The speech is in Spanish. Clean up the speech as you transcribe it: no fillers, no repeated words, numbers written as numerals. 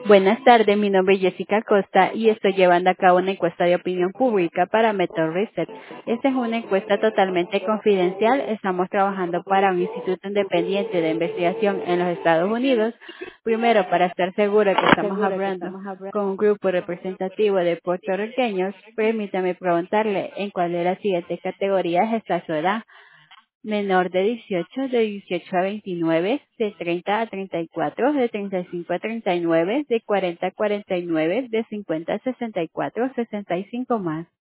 Buenas tardes, mi nombre es Jessica Costa y estoy llevando a cabo una encuesta de opinión pública para Method Research. Esta es una encuesta totalmente confidencial. Estamos trabajando para un instituto independiente de investigación en los Estados Unidos. Primero, para estar seguro que estamos hablando con un grupo representativo de puertorriqueños, permítame preguntarle en cuál de las siguientes categorías está su edad. Menor de 18, de 18 a 29, de 30 a 34, de 35 a 39, de 40 a 49, de 50 a 64, 65 más.